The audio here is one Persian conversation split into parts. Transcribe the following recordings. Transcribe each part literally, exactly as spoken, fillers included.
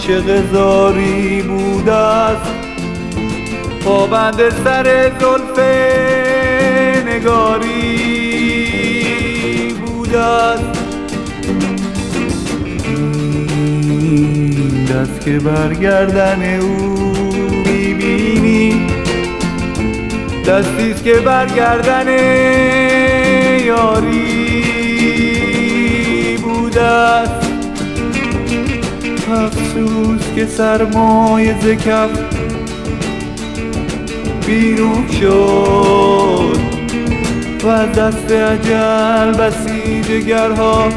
عاشق زاری بوده است، پابند سر زلف نگاری بوده است. این دست که برگردن او میبینی، دستیست که برگردن یاری بوده است. افسوس که سرمایه ز کف بیرون شد و از دست اجل بسی جگرها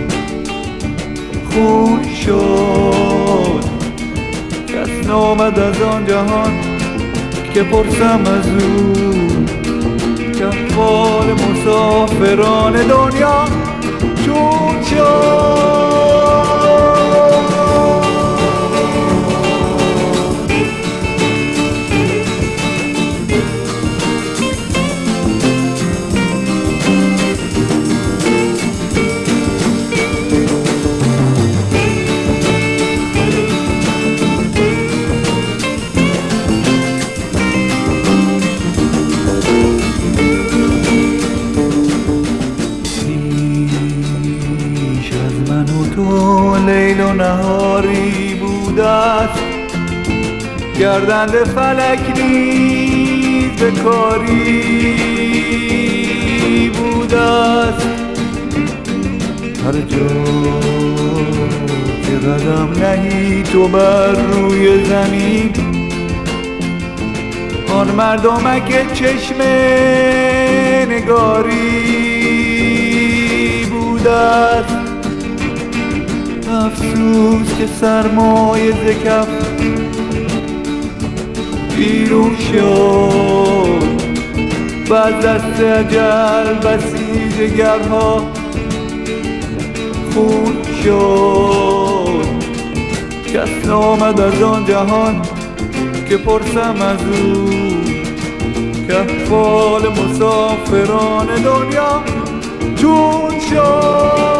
خون شد. کس نامد از آن جهان که پرسم از او، که احوال مسافران دنیا چون شد. تو لیل و نهاری بوده است، گردنده فلک نیز به کاری بوده است. هر جا که قدم نهی تو بر روی زمین، آن مردمک چشم نگاری بوده است. افسوس که سرمایه ز کف بیرون شد و از دست اجل بسی جگرها خون شد. کس نامد از آن جهان که پرسم از او، که احوال مسافران دنیا چون شد.